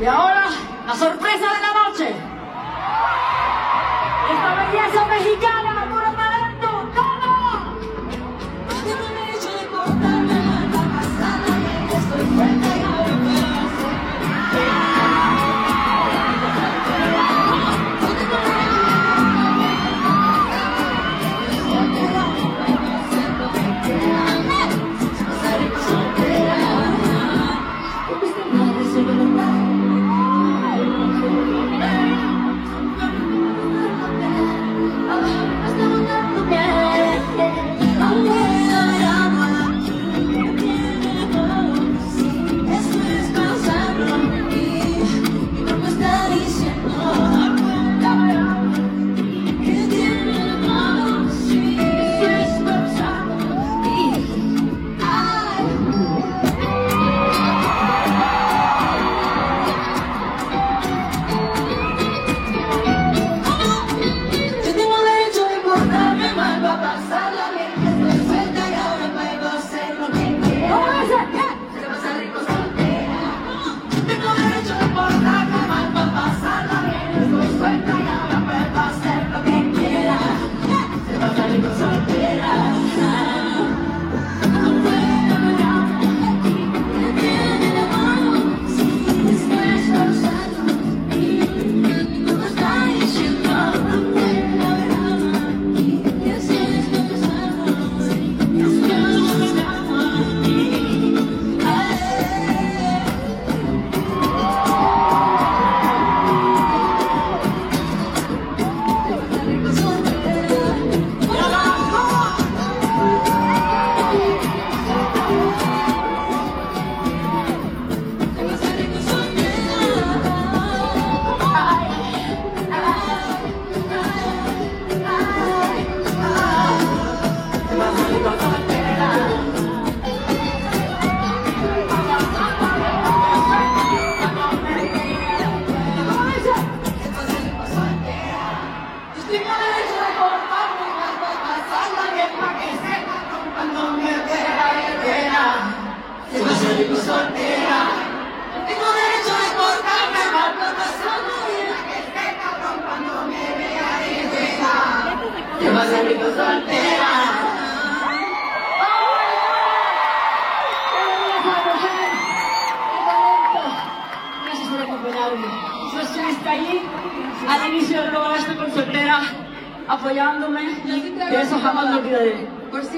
Y ahora, la sorpresa de la noche. Esta belleza mexicana, puro talento, ¡todo! Tengo el derecho de portarme mal, no pasa nada, estoy fuerte y ahora puedo hacer lo que quiera. Yo tengo el derecho de portarme mal, no pasa nada, puedo hacer lo que quiera. Pasaré por soltera, porque esta madre se lo da. Gracias por acompañarme. Yo estuviste allí al inicio de todo esto con soltera, apoyándome, y eso jamás lo olvidaré.